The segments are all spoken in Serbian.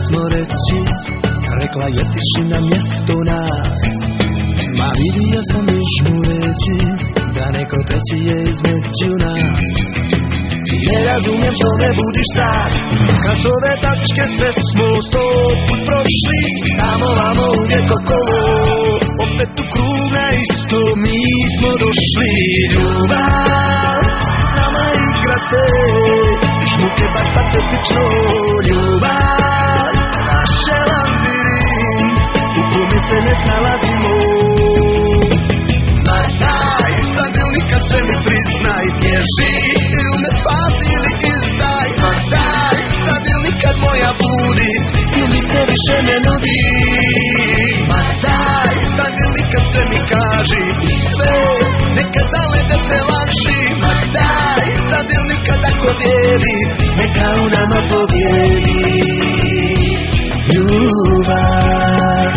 smo reći, rekla je tišina mjesto nas. Ma vidio sam još mu reći, da neko treći je između nas. Ne razumijem što me budiš sad, kad s ove tačke sve smo 100 put prošli. Tamo vamo uvijek okolo, opet u krug na isto mi smo došli. Ljubav nama igra se, žmuk je baš patetično. Ljubav naše labirin, u kome se ne snalazimo. Ma daj, sad ili nikad sve mi priznaj, bježi ili me spasi ili izdaj. Ma daj, sad ili nikad moja budi, ili se više ne nudi. Ma daj, sad ili nikad sve mi kaži, sve, nekad dale da se laži. Ma daj, sad ili nikad ako vjeri, neka u nama pobjedi. Ljubav.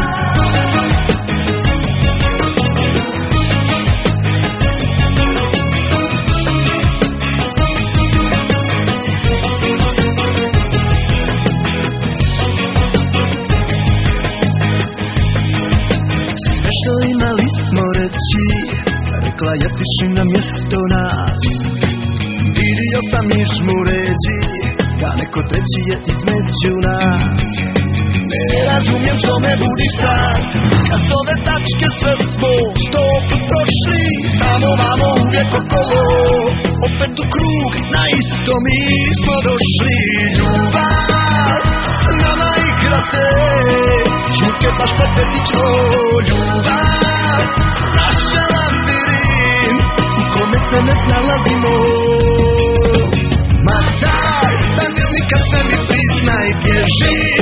Sve što imali smo reći, rekla je tišina mjesto nas. Vidio sam niš mu reći, da neko treći je između nas. Ne razumijem što me budiš sad, kad s ove tačke sve smo 100 put prošli. Tamo vamo uvijek okolo, opet u krug na isto mi smo došli. Ljubav nama igra se, žmuk je baš patetično. Ljubav naša labirin, u kome se ne snalazimo. Ma daj, sad ili nikad sve mi priznaj, bježi